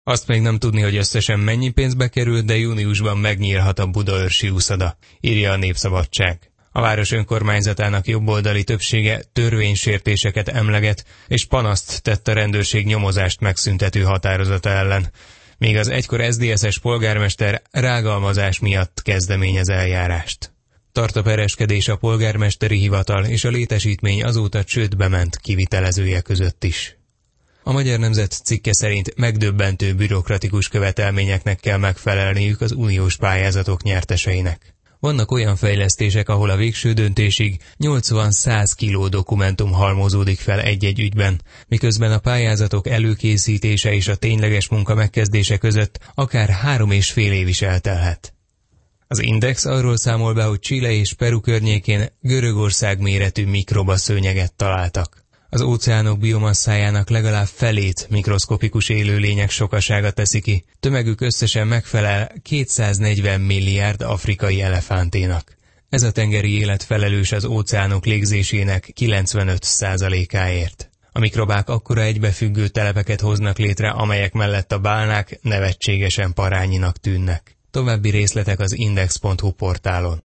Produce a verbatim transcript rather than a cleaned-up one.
Azt még nem tudni, hogy összesen mennyi pénzbe kerül, de júniusban megnyílhat a budaörsi úszoda, írja a Népszabadság. A város önkormányzatának jobboldali többsége törvénysértéseket emleget, és panaszt tett a rendőrség nyomozást megszüntető határozata ellen, míg az egykor es zé dé es-es polgármester rágalmazás miatt kezdeményez eljárást. Tart a pereskedés a polgármesteri hivatal és a létesítmény azóta csődbe ment kivitelezője között is. A Magyar Nemzet cikke szerint megdöbbentő bürokratikus követelményeknek kell megfelelniük az uniós pályázatok nyerteseinek. Vannak olyan fejlesztések, ahol a végső döntésig nyolcvan-száz kiló dokumentum halmozódik fel egy-egy ügyben, miközben a pályázatok előkészítése és a tényleges munka megkezdése között akár három és fél év is eltelhet. Az Index arról számol be, hogy Chile és Peru környékén Görögország méretű mikrobaszőnyeget találtak. Az óceánok biomasszájának legalább felét mikroszkopikus élőlények sokasága teszi ki, tömegük összesen megfelel kétszáznegyven milliárd afrikai elefánténak. Ez a tengeri élet felelős az óceánok légzésének kilencvenöt százalékáért. A mikrobák akkora egybefüggő telepeket hoznak létre, amelyek mellett a bálnák nevetségesen parányinak tűnnek. További részletek az index pont hu portálon.